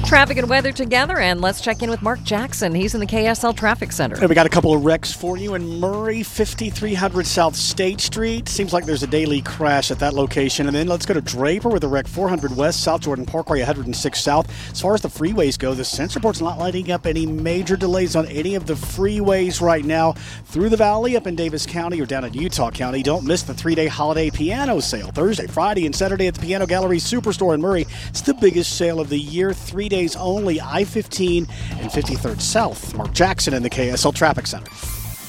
Traffic and weather together, and let's check in with Mark Jackson. He's in the KSL Traffic Center. And we got a couple of wrecks for you in Murray, 5300 South State Street. Seems like there's a daily crash at that location. And then let's go to Draper with a wreck 400 West, South Jordan Parkway, 106 South. As far as the freeways go, the Census Report's not lighting up any major delays on any of the freeways right now. Through the valley, up in Davis County or down in Utah County, don't miss the 3-day holiday piano sale. Thursday, Friday, and Saturday at the Piano Gallery Superstore in Murray. It's the biggest sale of the year, 3 days only, I-15 and 53rd South. Mark Jackson in the KSL Traffic Center.